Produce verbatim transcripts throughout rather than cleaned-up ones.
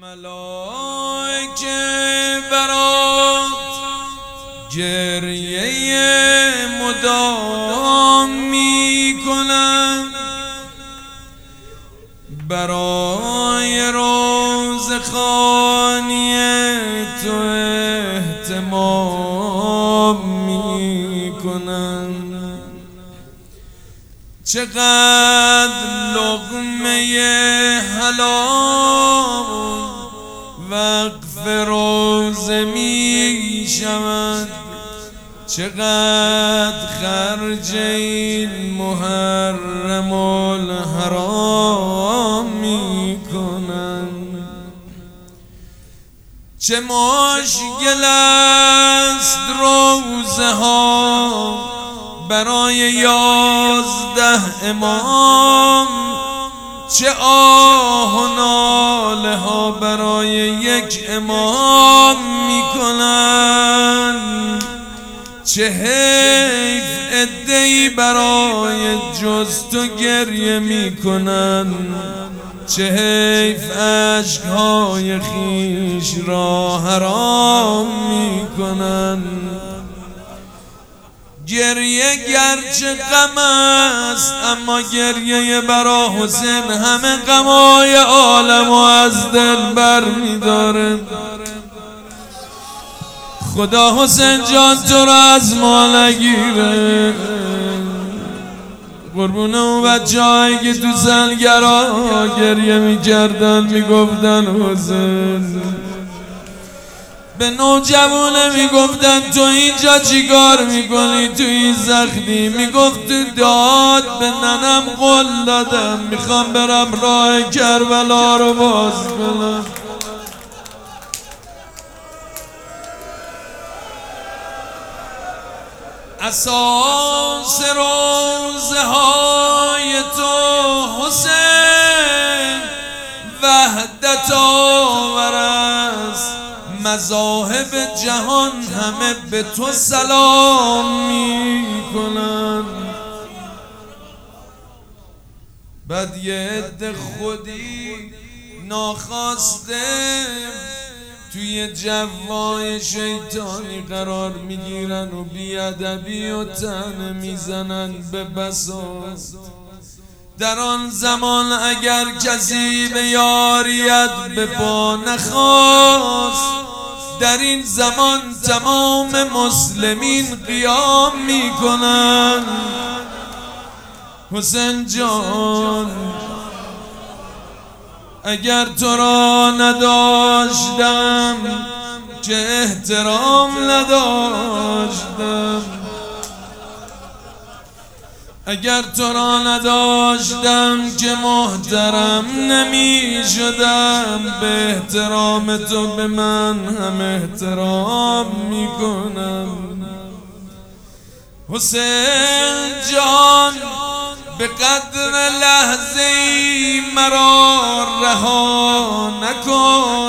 ملائکه برات گریه مدام می کنند، برای روزخوانی تو اهتمام می کنند. چقدر لقمه حلال وقف روزه می شود، چقدر خرج این محرم الحرام می کنند. چه مشکل است روزه ها برای یازده امام، چه آه و ناله ها برای یک امام می کنند. چه حیف عده‌ای برای جز تو گریه می کنند، چه حیف اشک‌های خویش را حرام می کنند. گریه گرچه غم است اما گریه برا حسین همه غمای عالم و از دل بر می داره. خدا حسین جان تو را از ما نگیره، قربون اون بچه هایی که تو سلگرا گریه می کردن می گفتن حسین، به نوجوانه می گفتن تو اینجا چی کار می کنی تو این زخمی؟ می گفت تو داد به ننم قول دادم میخوام برم راه کربلا رو باز کنم. اساس روزه های تو حسین وحدت آور است، مذاهب جهان همه به تو سلام می کنند. بعد یه عده خودی ناخواسته توی جوای شیطانی قرار میگیرن و بیادبی و طعنه میزنن به بساط. در آن زمان اگر کسی به یاریت به پا نخواست، در این زمان تمام مسلمین قیام میکنن. حسین جان اگر تو را نداشتم که احترام نداشتم، اگر تو را نداشتم که محترم نمی شدم، به احترام تو به من هم احترام می کنم. حسین جان به قدر لحظه ای مرا رها نکن،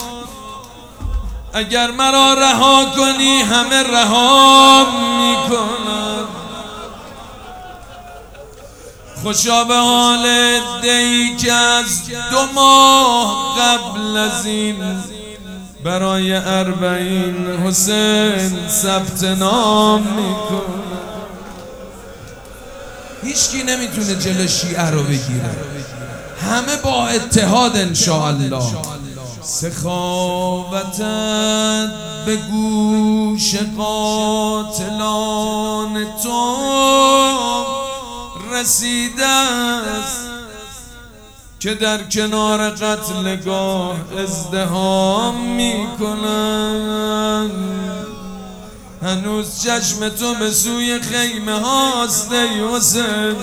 اگر مرا رها کنی همه رها می کنم. خوشا به حال عده‌ای که از دو ماه قبل از این برای اربعین حسین ثبت نام میکنه. هیچکی نمیتونه جلو شیعه رو بگیره، همه با اتحاد انشاءالله. سخاوتت به گوش قاتلان تو رسیده است که در کنار قتلگاه ازدحام می کنند. هنوز چشم تو به سوی خیمه هاست ای حسین،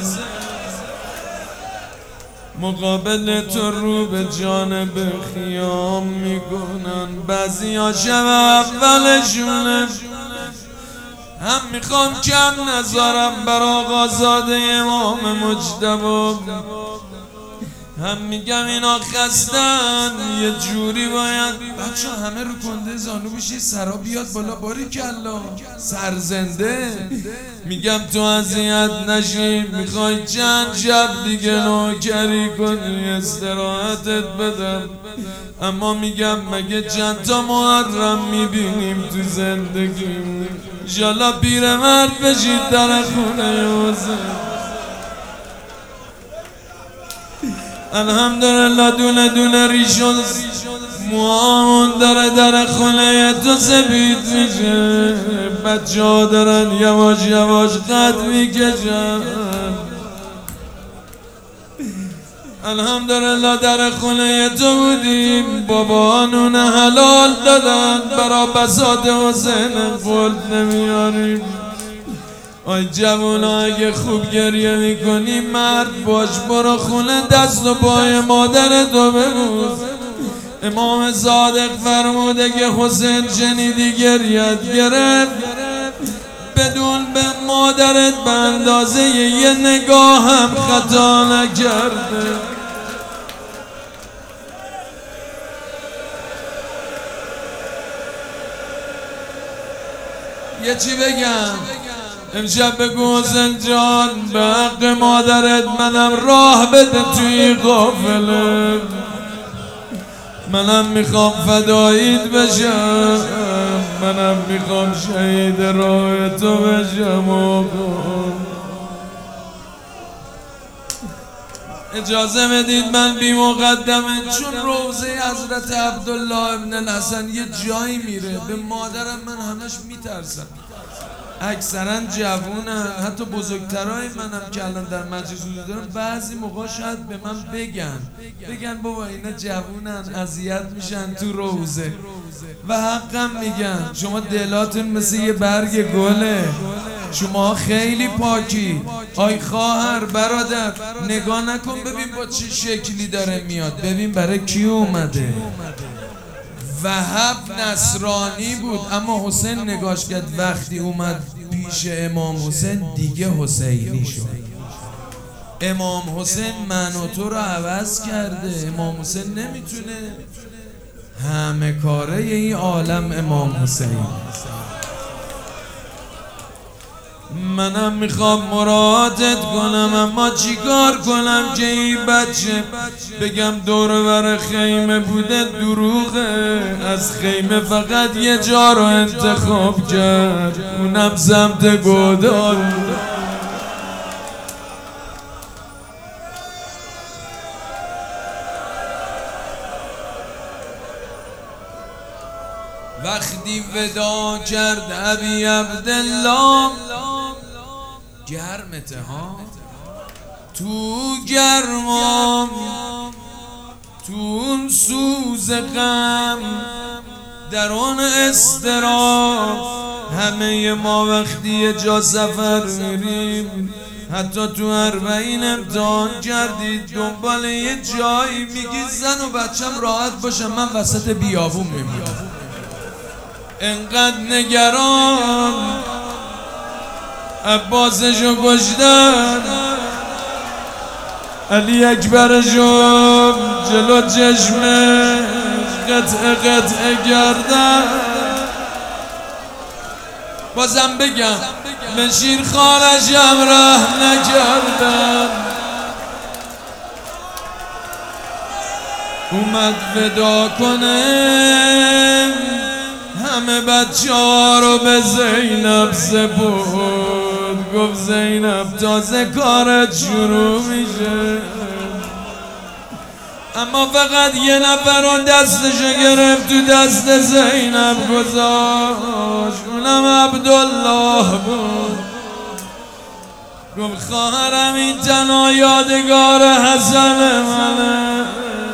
مقابل تو رو به جانب خیام می کنند. بعضی ها شب اولشونه هم میخوام کم نذارم بر آقازاده امام مجتبی، هم میگم اینا خستن یه جوری باید بچه همه رو کنده زانو بشی سرا بیاد بالا باری کلا سرزنده. میگم تو اذیت نشی میخوای چند شب دیگه نوکری کنی استراحتت بدم، اما میگم مگه چند تا محرم میبینیم تو زندگیم. انشالله پیرمرد بشید در خونه حسین. الحمدلله دونه دونه ریشون موامون داره در خونه تو سفید میشه، بچه ها دارن یواش یواش قد میکشن. الحمدلله در خونه تو بودیم، بابا نون حلال دادن برا بساط حسین خلد نمیاریم. آی جوونا اگه خوب گریه میکنی مرد باش، برو خونه دست و پای مادرتو ببوس. امام صادق فرموده که حسین شنیدی گریت گرفت، بدون به مادرت به اندازه یه نگاه هم خطا نکرده. یه چی بگم امشب بگو حسین جان به حق مادرت منم راه بده توی قافله، منم میخوام فداییت بشم، منم میخوام شهید راه تو بشم. اجازه بدید من بی مقدمه، چون روزه حضرت عبدالله ابن الحسن یه جایی میره به مادرم من همش میترسم. اکثرا جوونن، حتی بزرگترای منم که الان در مجلس حضور دارم بعضی موقع شاید به من بگن بگن بابا اینا جوونن اذیت میشن تو روزه، و حقم میگن. شما دلاتون مثل یه برگ گله، شما خیلی پاکی. آی خواهر برادر نگاه نکن ببین با چه شکلی داره میاد، ببین برای کی اومده. وهب نصرانی بود اما حسین نگاش کرد، وقتی اومد پیش امام حسین دیگه حسینی شد. امام حسین من و تو رو عوض کرده. امام حسین نمیتونه، همه کاره این عالم امام حسین. منم میخوام مراعاتت کنم، اما چیکار کنم که این بچه بگم دور بر خیمه بوده دروغه. از خیمه فقط یه جا رو انتخاب کرد، اونم سمت گودال. وقتی ودا کرد ابی عبدالله گرمته ها، تو گرمام تو اون سوز غم در اون استراب، همه ما وقتی یه جا سفر میریم حتی تو اربعین امتحان کردید دنبال یه جایی میگی زن و بچم راحت باشم، من وسط بیابون میمونم. انقدر نگران عباسشو کشتن، علی اکبرشو جلو چشمه قطعه قطعه کردن. بازم بگم به شیر خانشم رحم نکردن. اومد ودا کنه همه بچه ها رو به زینب سپرد، گفت زینب تازه کارت شروع میشه. اما فقط یه نفر اون دستشو گرفت تو دست زینب گذاشت، اونم عبدالله بود. گفت خواهرم این تنها یادگار حسن منه،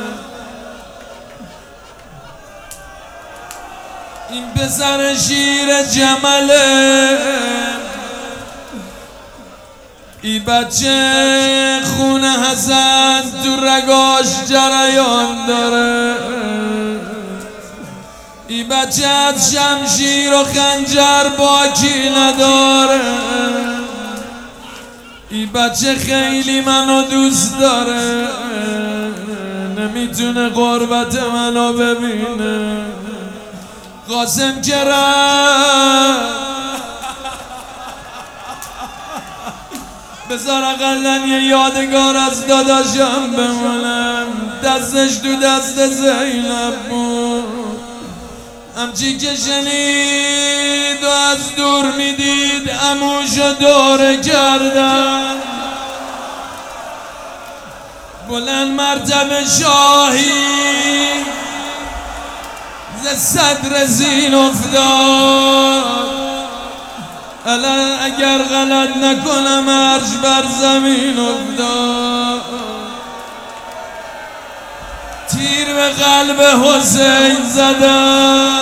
این پسر شیر جمله، ای بچه خون حسن تو رگاش جریان داره، ای بچه از شمشیر و خنجر باکی نداره، ای بچه خیلی منو دوست داره. نمیتونه غربت منو ببینه. قاسم که رفت بذار اقلن یه یادگار از داداشم بمونم. دستش تو دست زینب بود، همچی که شنید و از دور میدید عموشو دوره کردن. بلند مرتبه شاهی ز صدر زین افتاد. الان اگر غلط نکنم عرش بر زمین افتاد. تیر به قلب حسین زدم،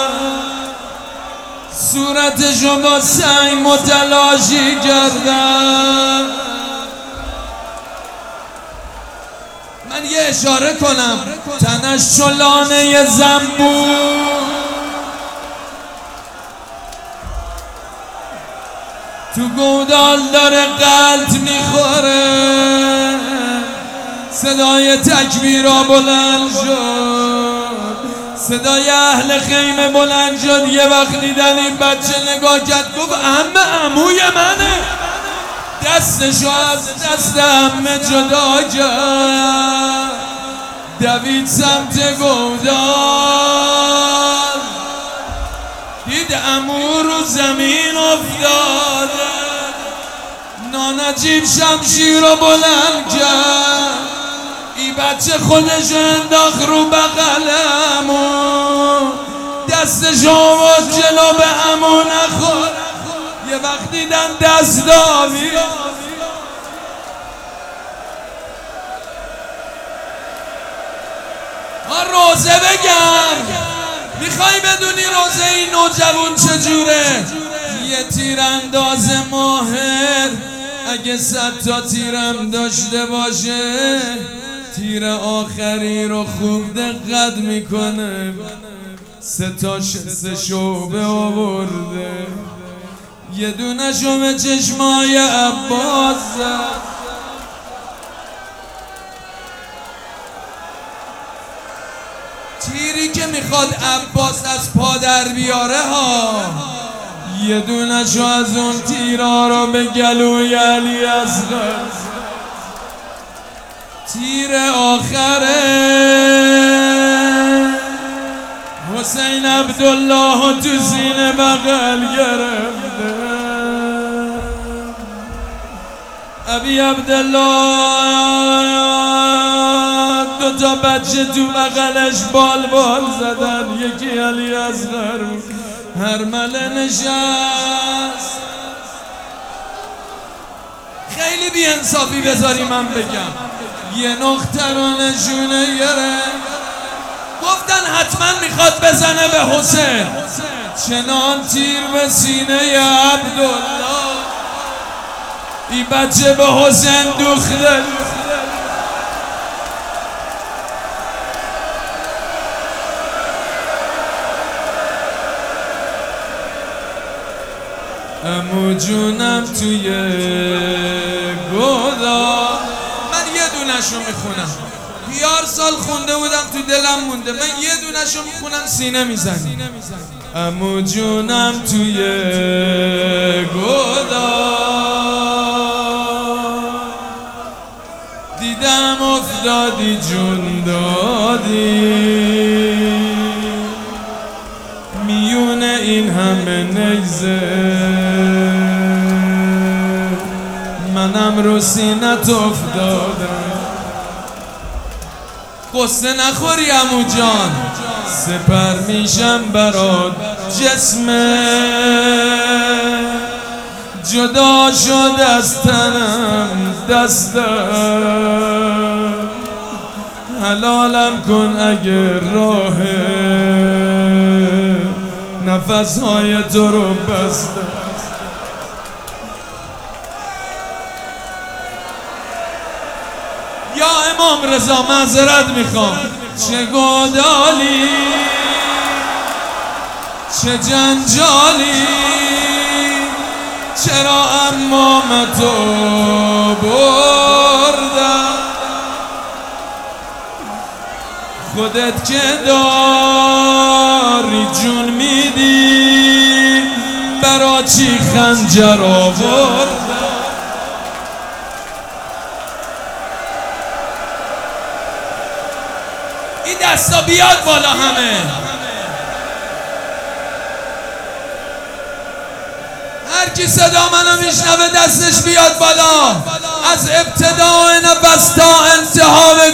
صورتشو با سنگ متلاشی کردم. من یه اشاره کنم، تنش چلانه زنبور، تو گودال داره قلط میخوره. صدای تکبیرا بلند شد، صدای اهل خیمه بلند شد. یه وقت دیدن این بچه نگاه کرد، گفت عمه عموی منه. دستشو از دست عمه جدا کرد، دوید سمت گودال، دید عمو رو زمین افتاده. نانجیب شمشیر رو بلند کرد، ای بچه خودش انداخت رو بغل عمو، دستش آورد جلو به عمو نخور. یه وقت دیدن دست داوی، ها روزه بگم. میخوای بدونی روزه این نوجوان چجوره؟ یه تیرانداز ماهر اگه صد تا تیرم داشته باشه، تیر آخری رو خوب دقت میکنه. سه تا سه شعبه آورده، یه دونه شو به چشمای عباس زد. تیری که میخواد عباس از پا در بیاره ها، یه دونه شو از اون تیرا رو به گلوی علی اصغر. تیر آخره حسین عبدالله تو سینه بغل گرفته. ابی عبدالله دو تا بچه تو بغلش بال بال زدن، یکی علی اصغر هرمله نشست. خیلی بی انصافی بذاری من بگم، یه نقطه رو نشونه گرفت. گفتن حتما میخواد بزنه به حسین، چنان تیر به سینه عبدالله، ای بچه به حسین دوخته. عمو جونم توی گودا، من یه دونشو میخونم، بیار سال خونده بودم تو دلم مونده. من یه دونشو میخونم سینه میزنی. عمو جونم توی گودا، دیدم افتادی جون دادی، میون این همه نیزه منم رو سینت افتادم. قصه نخوری عمو جان، سپر میشم برات جسمه، جدا شد از تنم دستم، حلالم کن اگر راه نفسهای تو رو بستم. یا امام رضا معذرت میخوام، چه گودالی چه جنجالی، چرا امامتو بردم. خودت که داری جون میدی برا چی خنجر آورد. این دستا بیاد بالا همه. هر کی صدا منو میشنوه دستش بیاد بالا. از ابتدای نفس تا انتها